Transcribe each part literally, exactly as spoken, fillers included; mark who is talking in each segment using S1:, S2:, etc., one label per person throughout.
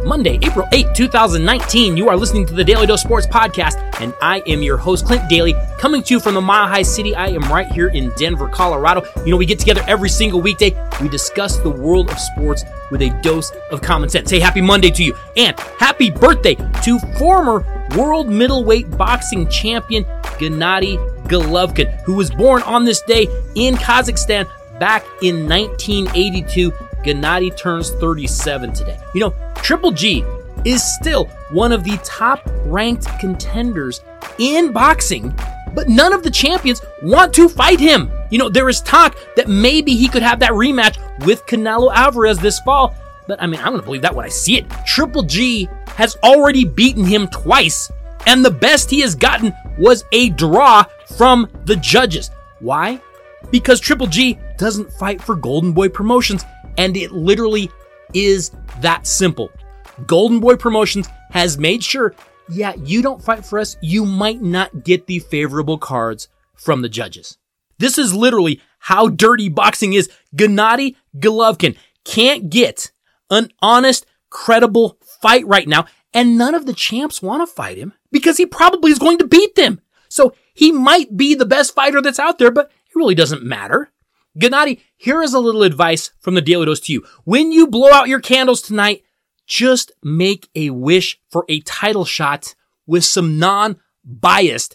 S1: Monday, April eighth, twenty nineteen. You are listening to the Daily Dose Sports Podcast, and I am your host, Clint Daly, coming to you from the Mile High City. I am right here in Denver, Colorado. You know, we get together every single weekday. We discuss the world of sports with a dose of common sense. Hey, happy Monday to you, and happy birthday to former world middleweight boxing champion Gennady Golovkin, who was born on this day in Kazakhstan back in nineteen eighty-two. Gennady turns thirty-seven today. You know, Triple G is still one of the top-ranked contenders in boxing, but none of the champions want to fight him. You know, there is talk that maybe he could have that rematch with Canelo Alvarez this fall, but I mean, I'm going to believe that when I see it. Triple G has already beaten him twice, and the best he has gotten was a draw from the judges. Why? Because Triple G doesn't fight for Golden Boy Promotions, and it literally is that simple. Golden Boy Promotions has made sure, yeah, you don't fight for us, you might not get the favorable cards from the judges. This is literally how dirty boxing is. Gennady Golovkin can't get an honest, credible fight right now, and none of the champs want to fight him because he probably is going to beat them. So he might be the best fighter that's out there, but it really doesn't matter. Gennady, here is a little advice from the Daily Dose to you. When you blow out your candles tonight, just make a wish for a title shot with some non-biased,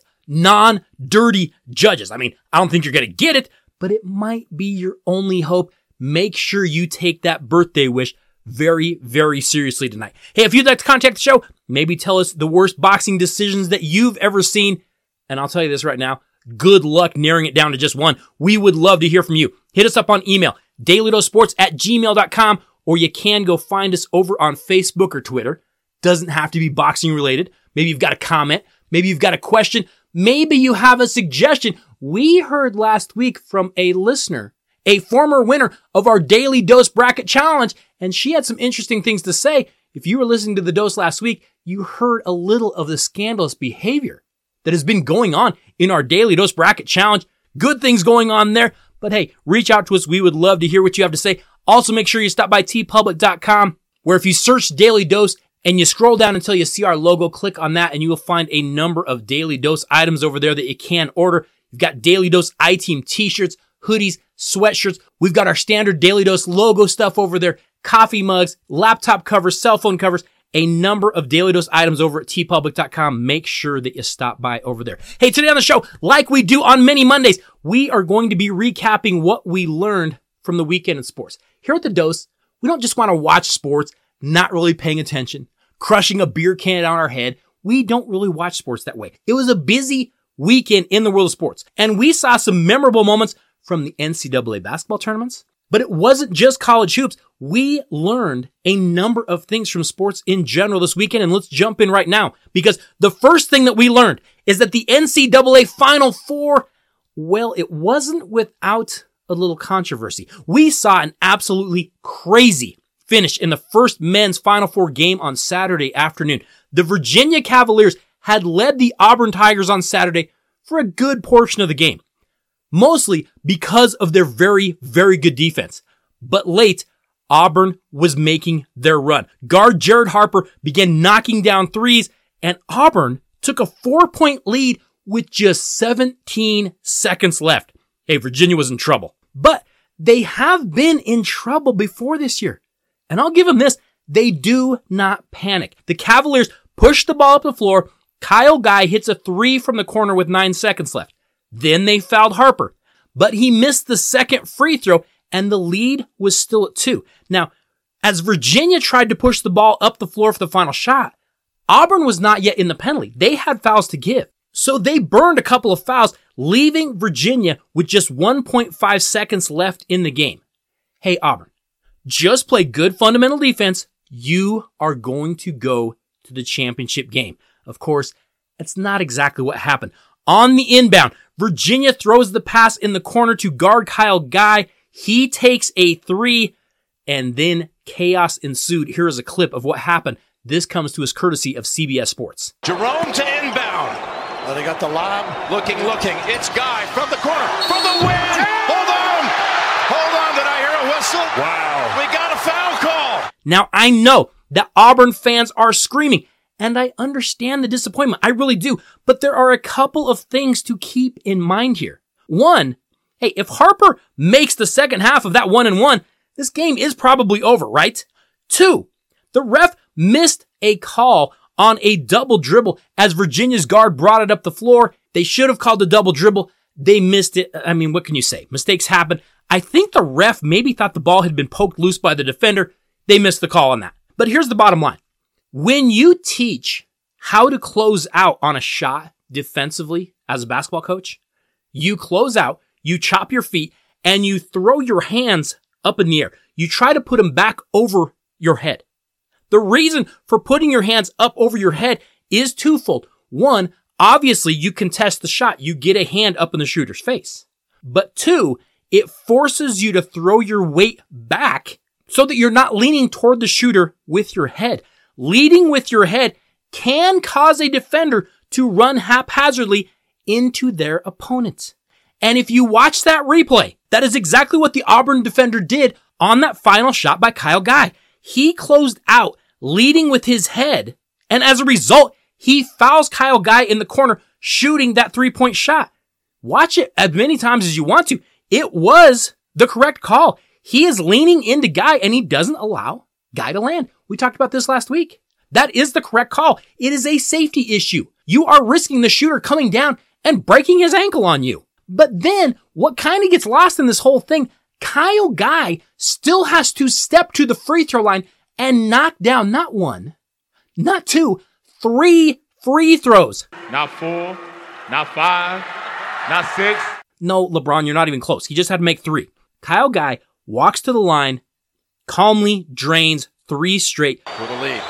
S1: non-dirty judges. I mean, I don't think you're going to get it, but it might be your only hope. Make sure you take that birthday wish very, very seriously tonight. Hey, if you'd like to contact the show, maybe tell us the worst boxing decisions that you've ever seen. And I'll tell you this right now, good luck narrowing it down to just one. We would love to hear from you. Hit us up on email, dailydosesports at gmail dot com, or you can go find us over on Facebook or Twitter. Doesn't have to be boxing related. Maybe you've got a comment. Maybe you've got a question. Maybe you have a suggestion. We heard last week from a listener, a former winner of our Daily Dose Bracket Challenge, and she had some interesting things to say. If you were listening to the Dose last week, you heard a little of the scandalous behavior that has been going on in our Daily Dose Bracket Challenge. Good things going on there. But hey, reach out to us. We would love to hear what you have to say. Also, make sure you stop by t public dot com, where if you search Daily Dose and you scroll down until you see our logo, click on that, and you will find a number of Daily Dose items over there that you can order. You've got Daily Dose I-Team t-shirts, hoodies, sweatshirts. We've got our standard Daily Dose logo stuff over there, coffee mugs, laptop covers, cell phone covers, a number of Daily Dose items over at t public dot com. Make sure that you stop by over there. Hey, today on the show, like we do on many Mondays, we are going to be recapping what we learned from the weekend in sports. Here at the Dose, we don't just want to watch sports, not really paying attention, crushing a beer can on our head. We don't really watch sports that way. It was a busy weekend in the world of sports, and we saw some memorable moments from the N C double A basketball tournaments. But it wasn't just college hoops. We learned a number of things from sports in general this weekend, and let's jump in right now, because the first thing that we learned is that the N C double A Final Four, well, it wasn't without a little controversy. We saw an absolutely crazy finish in the first men's Final Four game on Saturday afternoon. The Virginia Cavaliers had led the Auburn Tigers on Saturday for a good portion of the game, mostly because of their very, very good defense. But late, Auburn was making their run. Guard Jared Harper began knocking down threes, and Auburn took a four-point lead with just seventeen seconds left. Hey, Virginia was in trouble. But they have been in trouble before this year. And I'll give them this, they do not panic. The Cavaliers push the ball up the floor. Kyle Guy hits a three from the corner with nine seconds left. Then they fouled Harper, but he missed the second free throw, and the lead was still at two. Now, as Virginia tried to push the ball up the floor for the final shot, Auburn was not yet in the penalty. They had fouls to give. So they burned a couple of fouls, leaving Virginia with just one point five seconds left in the game. Hey, Auburn, just play good fundamental defense. You are going to go to the championship game. Of course, that's not exactly what happened. On the inbound, Virginia throws the pass in the corner to guard Kyle Guy. He takes a three, and then chaos ensued. Here is a clip of what happened. This comes to us courtesy of C B S Sports.
S2: Jerome to inbound. Oh, they got the lob. Looking, looking. It's Guy from the corner for the win. Hold on. Hold on. Did I hear a whistle? Wow. We got a foul call.
S1: Now, I know that Auburn fans are screaming. And I understand the disappointment. I really do. But there are a couple of things to keep in mind here. One, hey, if Harper makes the second half of that one and one, this game is probably over, right? Two, the ref missed a call on a double dribble as Virginia's guard brought it up the floor. They should have called a double dribble. They missed it. I mean, what can you say? Mistakes happen. I think the ref maybe thought the ball had been poked loose by the defender. They missed the call on that. But here's the bottom line. When you teach how to close out on a shot defensively as a basketball coach, you close out, you chop your feet, and you throw your hands up in the air. You try to put them back over your head. The reason for putting your hands up over your head is twofold. One, obviously you contest the shot. You get a hand up in the shooter's face. But two, it forces you to throw your weight back so that you're not leaning toward the shooter with your head. Leading with your head can cause a defender to run haphazardly into their opponent. And if you watch that replay, that is exactly what the Auburn defender did on that final shot by Kyle Guy. He closed out, leading with his head, and as a result, he fouls Kyle Guy in the corner, shooting that three-point shot. Watch it as many times as you want to. It was the correct call. He is leaning into Guy, and he doesn't allow Guy to land. We talked about this last week. That is the correct call. It is a safety issue. You are risking the shooter coming down and breaking his ankle on you. But then, what kind of gets lost in this whole thing, Kyle Guy still has to step to the free throw line and knock down not one, not two, three free throws.
S3: Not four, not five, not six.
S1: No, LeBron, you're not even close. He just had to make three. Kyle Guy walks to the line, calmly drains three straight.
S2: For the lead.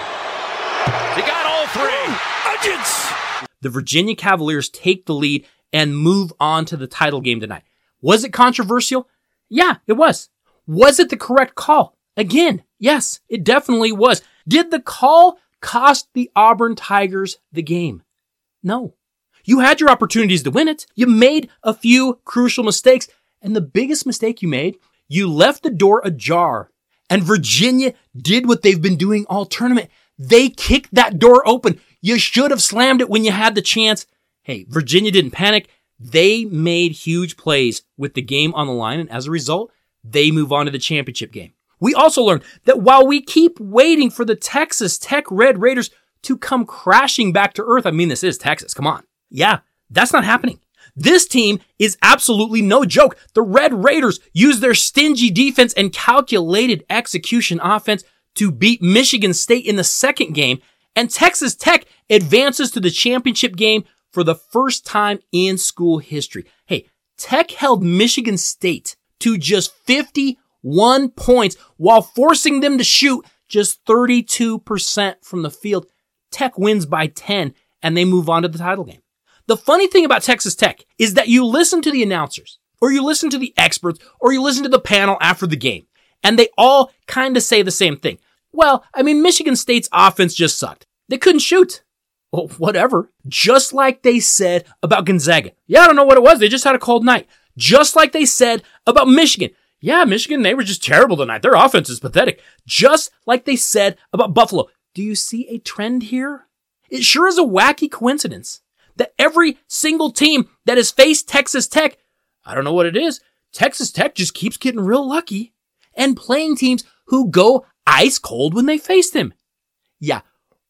S2: He got all three. Urgence.
S1: The Virginia Cavaliers take the lead and move on to the title game tonight. Was it controversial? Yeah, it was. Was it the correct call? Again, yes, it definitely was. Did the call cost the Auburn Tigers the game? No. You had your opportunities to win it. You made a few crucial mistakes. And the biggest mistake you made, you left the door ajar. And Virginia did what they've been doing all tournament. They kicked that door open. You should have slammed it when you had the chance. Hey, Virginia didn't panic. They made huge plays with the game on the line, and as a result, they move on to the championship game. We also learned that while we keep waiting for the Texas Tech Red Raiders to come crashing back to earth, I mean, this is Texas, come on. Yeah, that's not happening. This team is absolutely no joke. The Red Raiders use their stingy defense and calculated execution offense to beat Michigan State in the second game, and Texas Tech advances to the championship game for the first time in school history. Hey, Tech held Michigan State to just fifty-one points while forcing them to shoot just thirty-two percent from the field. Tech wins by ten, and they move on to the title game. The funny thing about Texas Tech is that you listen to the announcers, or you listen to the experts, or you listen to the panel after the game, and they all kind of say the same thing. Well, I mean, Michigan State's offense just sucked. They couldn't shoot. Well, whatever. Just like they said about Gonzaga. Yeah, I don't know what it was. They just had a cold night. Just like they said about Michigan. Yeah, Michigan, they were just terrible tonight. Their offense is pathetic. Just like they said about Buffalo. Do you see a trend here? It sure is a wacky coincidence that every single team that has faced Texas Tech, I don't know what it is, Texas Tech just keeps getting real lucky and playing teams who go ice cold when they face them. Yeah.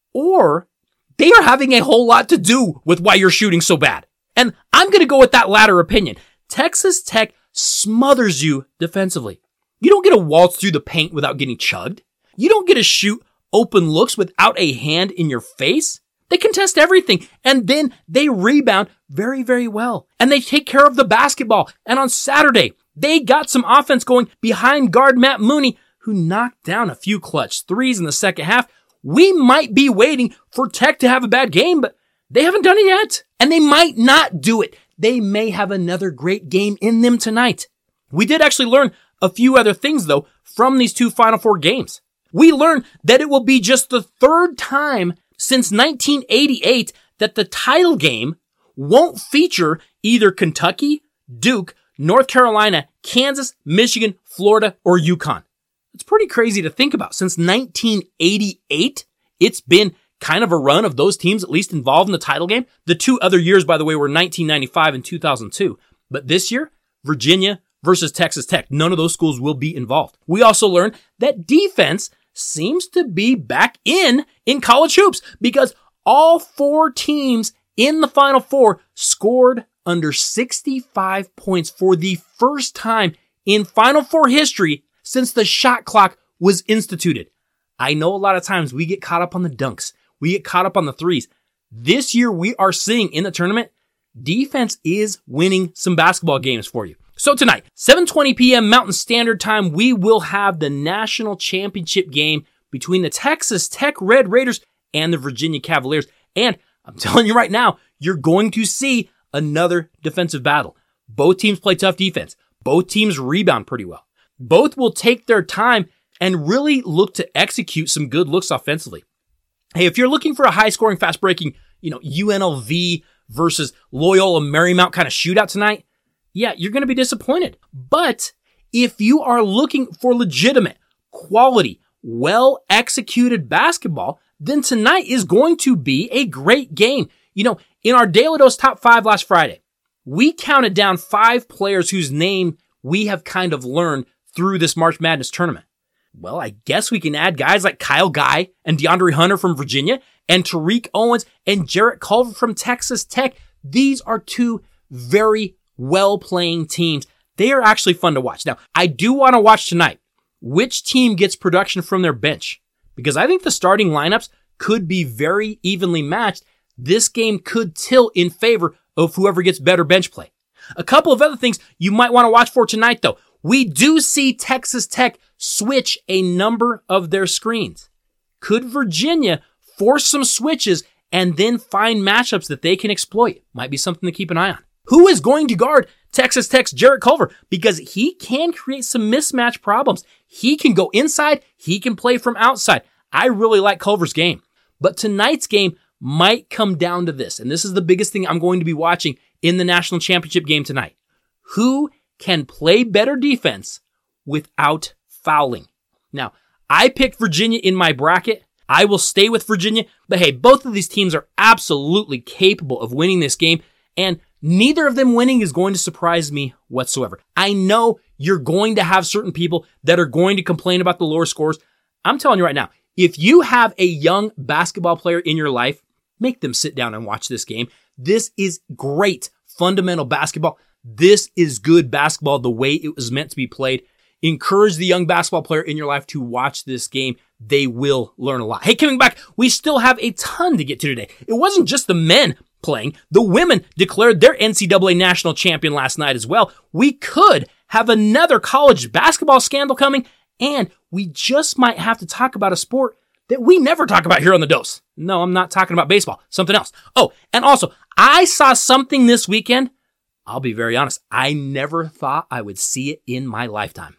S1: Or they are having a whole lot to do with why you're shooting so bad. And I'm going to go with that latter opinion. Texas Tech smothers you defensively. You don't get to waltz through the paint without getting chugged. You don't get to shoot open looks without a hand in your face. They contest everything, and then they rebound very, very well. And they take care of the basketball. And on Saturday, they got some offense going behind guard Matt Mooney, who knocked down a few clutch threes in the second half. We might be waiting for Tech to have a bad game, but they haven't done it yet. And they might not do it. They may have another great game in them tonight. We did actually learn a few other things, though, from these two Final Four games. We learned that it will be just the third time since nineteen eighty-eight that the title game won't feature either Kentucky, Duke, North Carolina, Kansas, Michigan, Florida, or UConn. It's pretty crazy to think about. Since nineteen eighty-eight, it's been kind of a run of those teams at least involved in the title game. The two other years, by the way, were nineteen ninety-five and two thousand two. But this year, Virginia versus Texas Tech. None of those schools will be involved. We also learned that defense seems to be back in in college hoops because all four teams in the Final Four scored under sixty-five points for the first time in Final Four history since the shot clock was instituted. I know a lot of times we get caught up on the dunks. We get caught up on the threes. This year we are seeing in the tournament, defense is winning some basketball games for you. So tonight, seven twenty p.m. Mountain Standard Time, we will have the national championship game between the Texas Tech Red Raiders and the Virginia Cavaliers. And I'm telling you right now, you're going to see another defensive battle. Both teams play tough defense. Both teams rebound pretty well. Both will take their time and really look to execute some good looks offensively. Hey, if you're looking for a high-scoring, fast-breaking, you know, U N L V versus Loyola Marymount kind of shootout tonight, yeah, you're going to be disappointed. But if you are looking for legitimate, quality, well-executed basketball, then tonight is going to be a great game. You know, in our Daily Dose Top five last Friday, we counted down five players whose name we have kind of learned through this March Madness tournament. Well, I guess we can add guys like Kyle Guy and DeAndre Hunter from Virginia and Tariq Owens and Jarrett Culver from Texas Tech. These are two very well-playing teams. They are actually fun to watch. Now, I do want to watch tonight which team gets production from their bench, because I think the starting lineups could be very evenly matched. This game could tilt in favor of whoever gets better bench play. A couple of other things you might want to watch for tonight, though. We do see Texas Tech switch a number of their screens. Could Virginia force some switches and then find matchups that they can exploit? Might be something to keep an eye on. Who is going to guard Texas Tech's Jarrett Culver? Because he can create some mismatch problems. He can go inside. He can play from outside. I really like Culver's game. But tonight's game might come down to this, and this is the biggest thing I'm going to be watching in the national championship game tonight. Who can play better defense without fouling? Now, I picked Virginia in my bracket. I will stay with Virginia, but hey, both of these teams are absolutely capable of winning this game, and neither of them winning is going to surprise me whatsoever. I know you're going to have certain people that are going to complain about the lower scores. I'm telling you right now, if you have a young basketball player in your life, make them sit down and watch this game. This is great fundamental basketball. This is good basketball the way it was meant to be played. Encourage the young basketball player in your life to watch this game. They will learn a lot. Hey, coming back, we still have a ton to get to today. It wasn't just the men playing. The women declared their N C double A national champion last night as well. We could have another college basketball scandal coming, and we just might have to talk about a sport that we never talk about here on The Dose. No, I'm not talking about baseball. Something else. Oh, and also, I saw something this weekend. I'll be very honest. I never thought I would see it in my lifetime.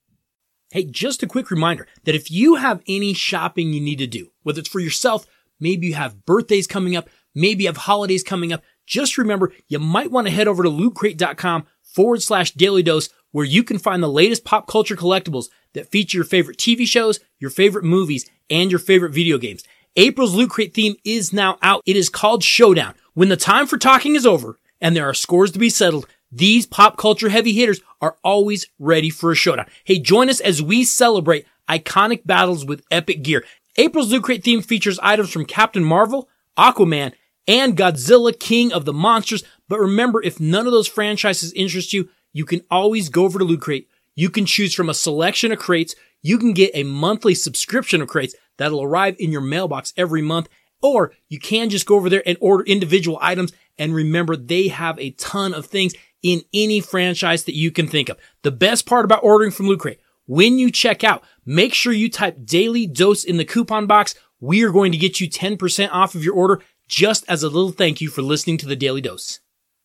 S1: Hey, just a quick reminder that if you have any shopping you need to do, whether it's for yourself, maybe you have birthdays coming up, maybe you have holidays coming up, just remember you might want to head over to lootcrate.com forward slash daily dose where you can find the latest pop culture collectibles that feature your favorite T V shows, your favorite movies, and your favorite video games. April's Loot Crate theme is now out. It is called Showdown. When the time for talking is over and there are scores to be settled, these pop culture heavy hitters are always ready for a showdown. Hey, join us as we celebrate iconic battles with epic gear. April's Loot Crate theme features items from Captain Marvel, Aquaman, and Godzilla, King of the Monsters. But remember, if none of those franchises interest you, you can always go over to Loot Crate. You can choose from a selection of crates. You can get a monthly subscription of crates that'll arrive in your mailbox every month. Or you can just go over there and order individual items. And remember, they have a ton of things in any franchise that you can think of. The best part about ordering from Loot Crate, when you check out, make sure you type Daily Dose in the coupon box. We are going to get you ten percent off of your order just as a little thank you for listening to the Daily Dose.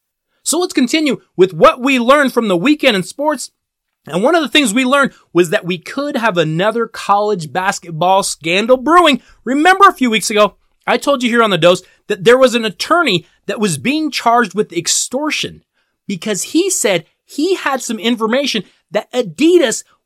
S1: So let's continue with what we learned from the weekend in sports. And one of the things we learned was that we could have another college basketball scandal brewing. Remember a few weeks ago, I told you here on The Dose that there was an attorney that was being charged with extortion because he said he had some information that Adidas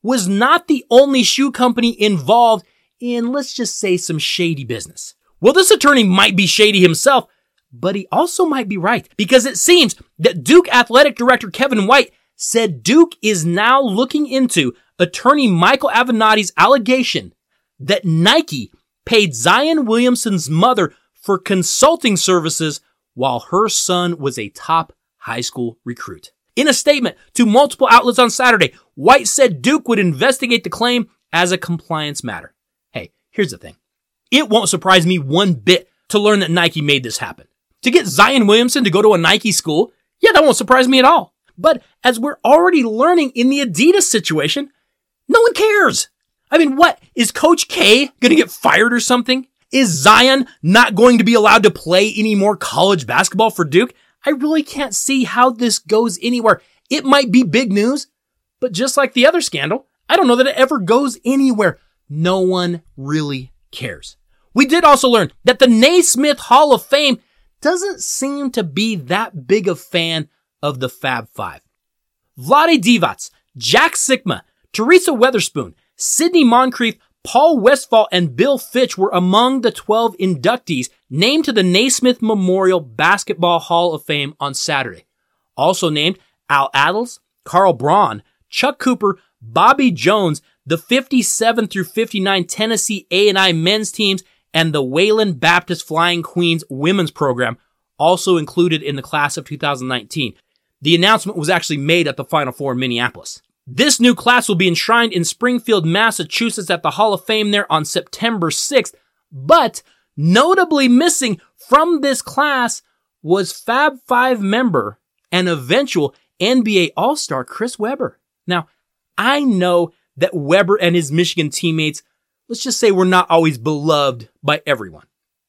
S1: was not the only shoe company involved in, let's just say, some shady business. Well, this attorney might be shady himself, but he also might be right, because it seems that Duke Athletic Director Kevin White said Duke is now looking into attorney Michael Avenatti's allegation that Nike paid Zion Williamson's mother for consulting services while her son was a top high school recruit. In a statement to multiple outlets on Saturday, White said Duke would investigate the claim as a compliance matter. Hey, here's the thing. It won't surprise me one bit to learn that Nike made this happen. To get Zion Williamson to go to a Nike school, yeah, that won't surprise me at all. But as we're already learning in the Adidas situation, no one cares. I mean, what? Is Coach K going to get fired or something? Is Zion not going to be allowed to play any more college basketball for Duke? I really can't see how this goes anywhere. It might be big news, but just like the other scandal, I don't know that it ever goes anywhere. No one really cares. We did also learn that the Naismith Hall of Fame doesn't seem to be that big a fan of the Fab Five. Vlade Divac, Jack Sikma, Teresa Weatherspoon, Sidney Moncrief, Paul Westphal, and Bill Fitch were among the twelve inductees named to the Naismith Memorial Basketball Hall of Fame on Saturday. Also named Al Attles, Carl Braun, Chuck Cooper, Bobby Jones, the fifty-seven through fifty-nine Tennessee A and I men's teams, and the Wayland Baptist Flying Queens women's program, also included in the class of two thousand nineteen. The announcement was actually made at the Final Four in Minneapolis. This new class will be enshrined in Springfield, Massachusetts at the Hall of Fame there on September sixth, but notably missing from this class was Fab Five member and eventual N B A All-Star Chris Webber. Now, I know that Webber and his Michigan teammates, let's just say, were not always beloved by everyone.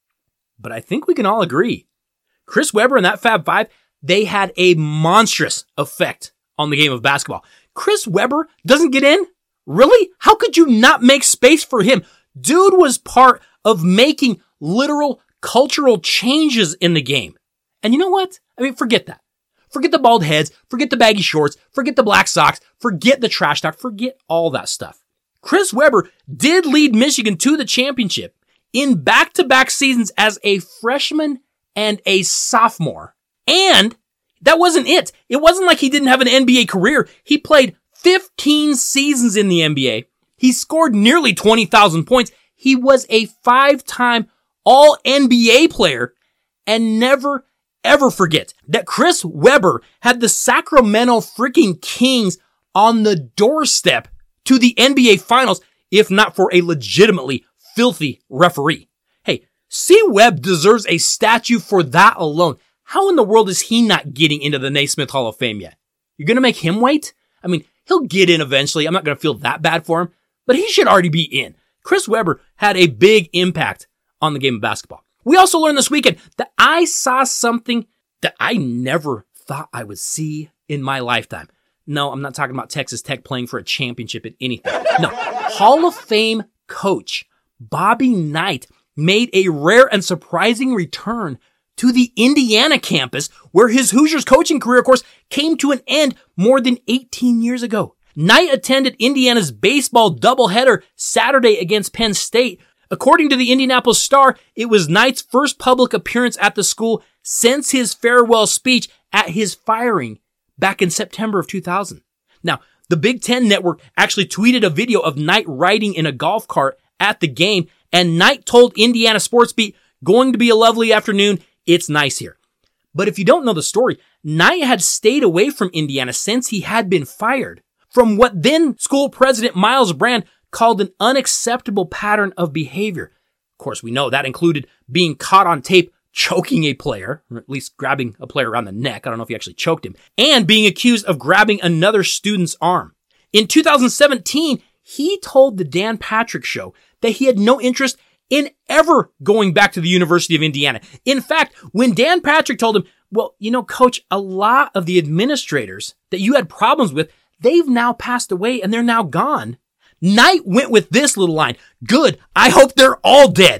S1: But I think we can all agree, Chris Webber and that Fab Five, they had a monstrous effect on the game of basketball. Chris Webber doesn't get in? Really? How could you not make space for him? Dude was part of making literal cultural changes in the game. And you know what? I mean, forget that. Forget the bald heads, forget the baggy shorts, forget the black socks, forget the trash talk, forget all that stuff. Chris Webber did lead Michigan to the championship in back-to-back seasons as a freshman and a sophomore. And that wasn't it. It wasn't like he didn't have an N B A career. He played fifteen seasons in the N B A. He scored nearly twenty thousand points. He was a five-time All N B A player. And never, ever forget that Chris Webber had the Sacramento freaking Kings on the doorstep to the N B A Finals, if not for a legitimately filthy referee. Hey, C-Webb deserves a statue for that alone. How in the world is he not getting into the Naismith Hall of Fame yet? You're going to make him wait? I mean, he'll get in eventually. I'm not going to feel that bad for him, but he should already be in. Chris Webber had a big impact on the game of basketball. We also learned this weekend that I saw something that I never thought I would see in my lifetime. No, I'm not talking about Texas Tech playing for a championship at anything. No, Hall of Fame coach Bobby Knight made a rare and surprising return to the Indiana campus, where his Hoosiers coaching career, of course, came to an end more than eighteen years ago. Knight attended Indiana's baseball doubleheader Saturday against Penn State. According to the Indianapolis Star, it was Knight's first public appearance at the school since his farewell speech at his firing back in September of two thousand. Now, the Big Ten Network actually tweeted a video of Knight riding in a golf cart at the game, and Knight told Indiana Sports Beat, "Going to be a lovely afternoon. It's nice here." But if you don't know the story, Knight had stayed away from Indiana since he had been fired from what then school president Miles Brand called an unacceptable pattern of behavior. Of course, we know that included being caught on tape choking a player, or at least grabbing a player around the neck. I don't know if he actually choked him, and being accused of grabbing another student's arm. In two thousand seventeen, he told the Dan Patrick Show that he had no interest in ever going back to the University of Indiana. In fact, when Dan Patrick told him, "Well, you know, coach, a lot of the administrators that you had problems with, they've now passed away and they're now gone," Knight went with this little line, "Good, I hope they're all dead."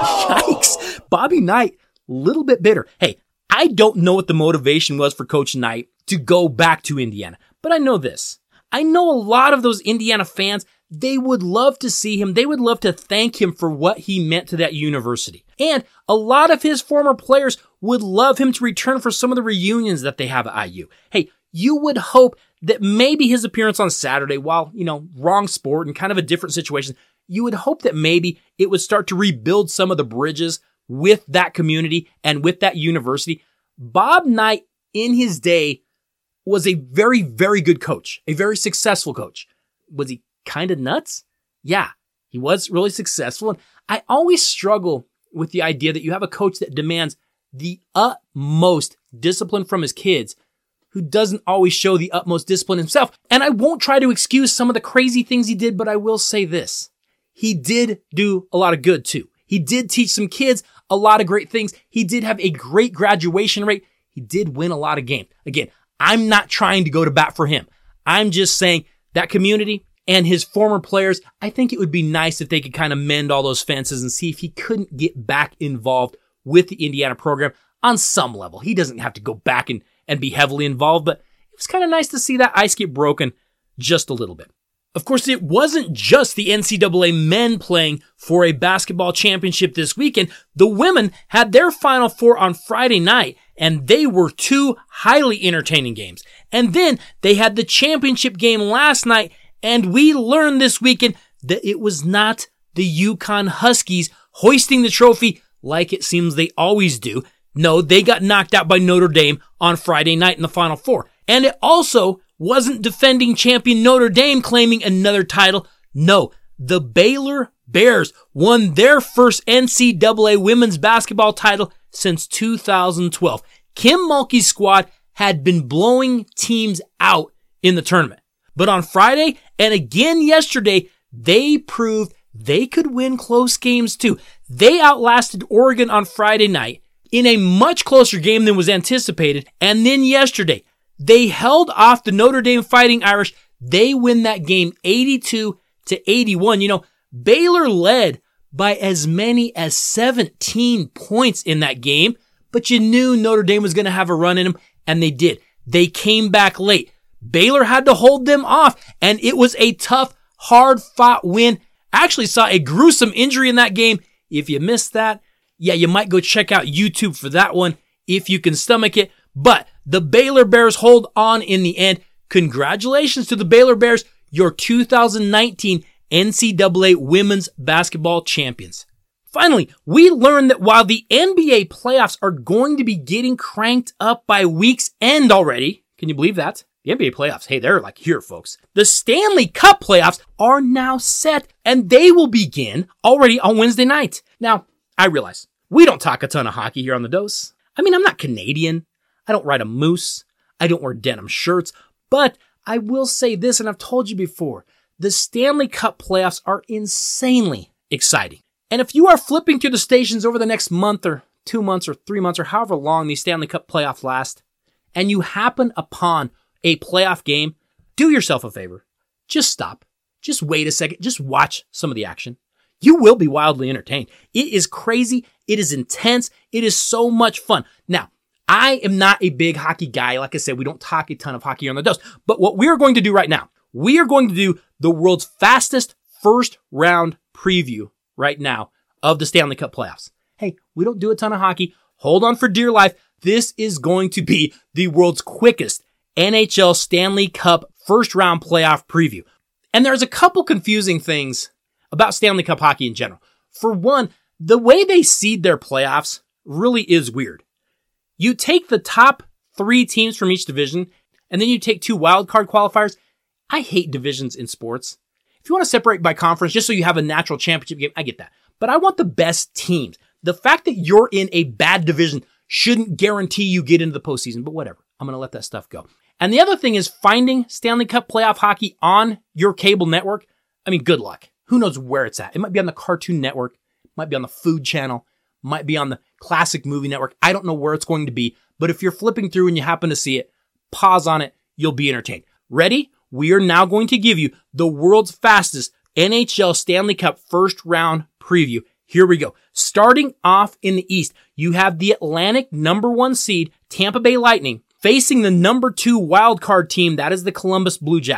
S1: Yikes. Bobby Knight, little bit bitter. Hey, I don't know what the motivation was for Coach Knight to go back to Indiana, but I know this. I know a lot of those Indiana fans, they would love to see him. They would love to thank him for what he meant to that university. And a lot of his former players would love him to return for some of the reunions that they have at I U. Hey, you would hope that maybe his appearance on Saturday, while, you know, wrong sport and kind of a different situation, you would hope that maybe it would start to rebuild some of the bridges with that community and with that university. Bob Knight, in his day, was a very, very good coach, a very successful coach. Was he kind of nuts? Yeah, he was really successful. And I always struggle with the idea that you have a coach that demands the utmost discipline from his kids, who doesn't always show the utmost discipline himself. And I won't try to excuse some of the crazy things he did, but I will say this. He did do a lot of good too. He did teach some kids a lot of great things. He did have a great graduation rate. He did win a lot of games. Again, I'm not trying to go to bat for him. I'm just saying that community and his former players, I think it would be nice if they could kind of mend all those fences and see if he couldn't get back involved with the Indiana program on some level. He doesn't have to go back and, and be heavily involved, but it was kind of nice to see that ice get broken just a little bit. Of course, it wasn't just the N C double A men playing for a basketball championship this weekend. The women had their Final Four on Friday night, and they were two highly entertaining games. And then they had the championship game last night, and we learned this weekend that it was not the UConn Huskies hoisting the trophy like it seems they always do. No, they got knocked out by Notre Dame on Friday night in the Final Four. And it also wasn't defending champion Notre Dame claiming another title. No, the Baylor Bears won their first N C double A women's basketball title since two thousand twelve. Kim Mulkey's squad had been blowing teams out in the tournament. But on Friday and again yesterday, they proved they could win close games too. They outlasted Oregon on Friday night in a much closer game than was anticipated. And then yesterday, they held off the Notre Dame Fighting Irish. They win that game eighty-two to eighty-one. You know, Baylor led by as many as seventeen points in that game, but you knew Notre Dame was going to have a run in them, and they did. They came back late. Baylor had to hold them off, and it was a tough, hard-fought win. Actually saw a gruesome injury in that game. If you missed that, yeah, you might go check out YouTube for that one if you can stomach it. But the Baylor Bears hold on in the end. Congratulations to the Baylor Bears, your two thousand nineteen N C double A Women's Basketball Champions. Finally, we learned that while the N B A playoffs are going to be getting cranked up by week's end already, can you believe that? The N B A playoffs, hey, they're like here, folks. The Stanley Cup playoffs are now set, and they will begin already on Wednesday night. Now, I realize we don't talk a ton of hockey here on The Dose. I mean, I'm not Canadian. I don't ride a moose. I don't wear denim shirts. But I will say this, and I've told you before, the Stanley Cup playoffs are insanely exciting. And if you are flipping through the stations over the next month or two months or three months or however long these Stanley Cup playoffs last, and you happen upon a playoff game, do yourself a favor. Just stop. Just wait a second. Just watch some of the action. You will be wildly entertained. It is crazy. It is intense. It is so much fun. Now, I am not a big hockey guy. Like I said, we don't talk a ton of hockey on The Dose. But what we are going to do right now, we are going to do the world's fastest first round preview right now of the Stanley Cup playoffs. Hey, we don't do a ton of hockey. Hold on for dear life. This is going to be the world's quickest N H L Stanley Cup first round playoff preview. And there's a couple confusing things about Stanley Cup hockey in general. For one, the way they seed their playoffs really is weird. You take the top three teams from each division, and then you take two wildcard qualifiers. I hate divisions in sports. If you want to separate by conference just so you have a natural championship game, I get that. But I want the best teams. The fact that you're in a bad division shouldn't guarantee you get into the postseason, but whatever. I'm going to let that stuff go. And the other thing is finding Stanley Cup playoff hockey on your cable network. I mean, good luck. Who knows where it's at? It might be on the Cartoon Network. It might be on the Food Channel. Might be on the Classic Movie Network. I don't know where it's going to be, but if you're flipping through and you happen to see it, pause on it. You'll be entertained. Ready? We are now going to give you the world's fastest N H L Stanley Cup first round preview. Here we go. Starting off in the East, you have the Atlantic number one seed, Tampa Bay Lightning, facing the number two wild card team, that is the Columbus Blue Jackets.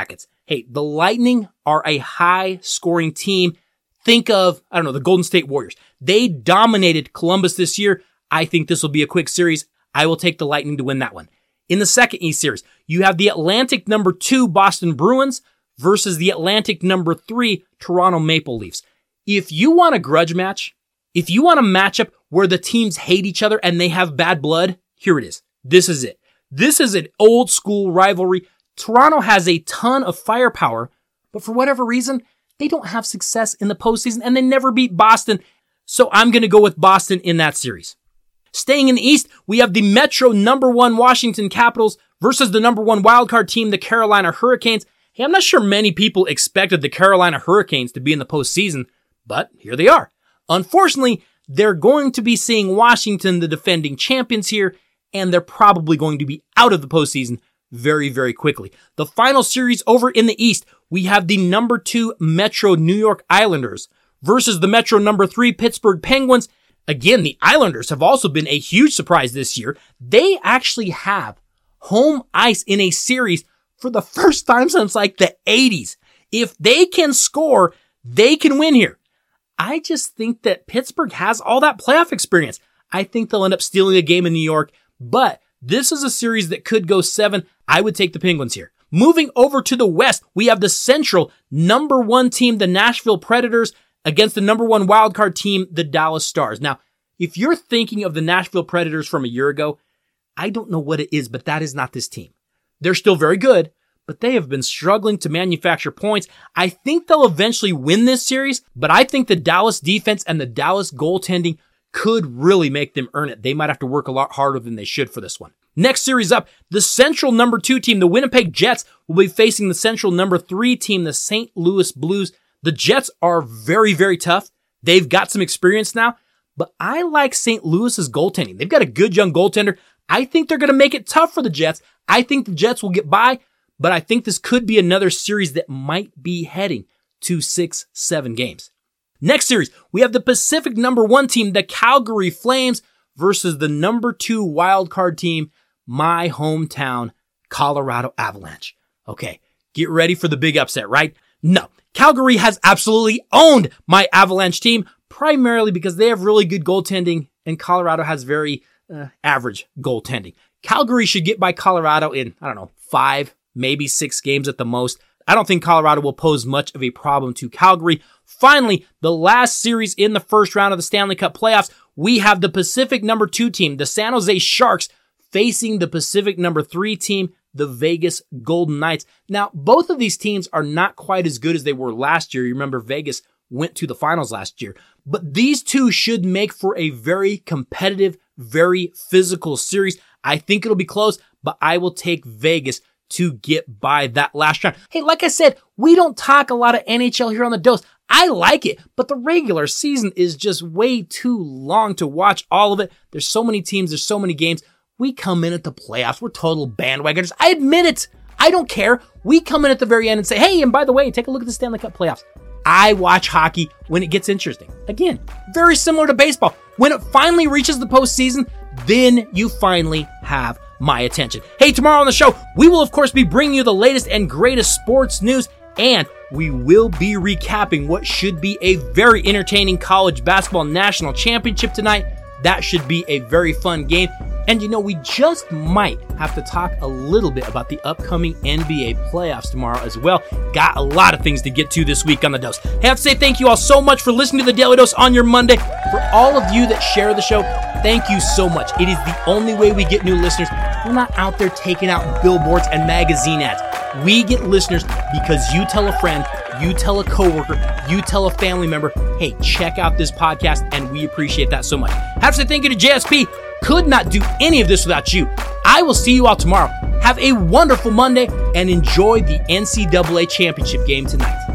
S1: Hey, the Lightning are a high-scoring team. Think of, I don't know, the Golden State Warriors. They dominated Columbus this year. I think this will be a quick series. I will take the Lightning to win that one. In the second East series, you have the Atlantic number two Boston Bruins versus the Atlantic number three Toronto Maple Leafs. If you want a grudge match, if you want a matchup where the teams hate each other and they have bad blood, here it is. This is it. This is an old school rivalry. Toronto has a ton of firepower, but for whatever reason, they don't have success in the postseason and they never beat Boston. So I'm going to go with Boston in that series. Staying in the East, we have the Metro number one Washington Capitals versus the number one wildcard team, the Carolina Hurricanes. Hey, I'm not sure many people expected the Carolina Hurricanes to be in the postseason, but here they are. Unfortunately, they're going to be seeing Washington, the defending champions here, and they're probably going to be out of the postseason very, very quickly. The final series over in the East, we have the number two Metro New York Islanders versus the Metro number three Pittsburgh Penguins. Again, the Islanders have also been a huge surprise this year. They actually have home ice in a series for the first time since like the eighties. If they can score, they can win here. I just think that Pittsburgh has all that playoff experience. I think they'll end up stealing a game in New York, but this is a series that could go seven. I would take the Penguins here. Moving over to the West, we have the Central number one team, the Nashville Predators, against the number one wildcard team, the Dallas Stars. Now, if you're thinking of the Nashville Predators from a year ago, I don't know what it is, but that is not this team. They're still very good, but they have been struggling to manufacture points. I think they'll eventually win this series, but I think the Dallas defense and the Dallas goaltending could really make them earn it. They might have to work a lot harder than they should for this one. Next series up, the Central number two team, the Winnipeg Jets, will be facing the Central number three team, the Saint Louis Blues. The Jets are very, very tough. They've got some experience now, but I like Saint Louis's goaltending. They've got a good young goaltender. I think they're going to make it tough for the Jets. I think the Jets will get by, but I think this could be another series that might be heading to six, seven games. Next series, we have the Pacific number one team, the Calgary Flames, versus the number two wildcard team, my hometown, Colorado Avalanche. Okay, get ready for the big upset, right? No, Calgary has absolutely owned my Avalanche team, primarily because they have really good goaltending and Colorado has very uh, average goaltending. Calgary should get by Colorado in, I don't know, five, maybe six games at the most. I don't think Colorado will pose much of a problem to Calgary. Finally, the last series in the first round of the Stanley Cup playoffs, we have the Pacific number two team, the San Jose Sharks, facing the Pacific number three team, the Vegas Golden Knights. Now, both of these teams are not quite as good as they were last year. You remember Vegas went to the finals last year. But these two should make for a very competitive, very physical series. I think it'll be close, but I will take Vegas to get by that last round. Hey, like I said, we don't talk a lot of N H L here on the Dose. I like it, but the regular season is just way too long to watch all of it. There's so many teams, there's so many games. We come in at the playoffs. We're total bandwagoners. I admit it. I don't care. We come in at the very end and say, hey, and by the way, take a look at the Stanley Cup playoffs. I watch hockey when it gets interesting. Again, very similar to baseball. When it finally reaches the postseason, then you finally have my attention. Hey, tomorrow on the show, we will of course be bringing you the latest and greatest sports news, and we will be recapping what should be a very entertaining college basketball national championship tonight. That should be a very fun game. And you know, we just might have to talk a little bit about the upcoming N B A playoffs tomorrow as well. Got a lot of things to get to this week on The Dose. I have to say thank you all so much for listening to the Daily Dose on your Monday. For all of you that share the show, thank you so much. It is the only way we get new listeners. We're not out there taking out billboards and magazine ads. We get listeners because you tell a friend, you tell a coworker, you tell a family member, hey, check out this podcast, and we appreciate that so much. I have to say thank you to J S P. Could not do any of this without you. I will see you all tomorrow. Have a wonderful Monday and enjoy the N C double A championship game tonight.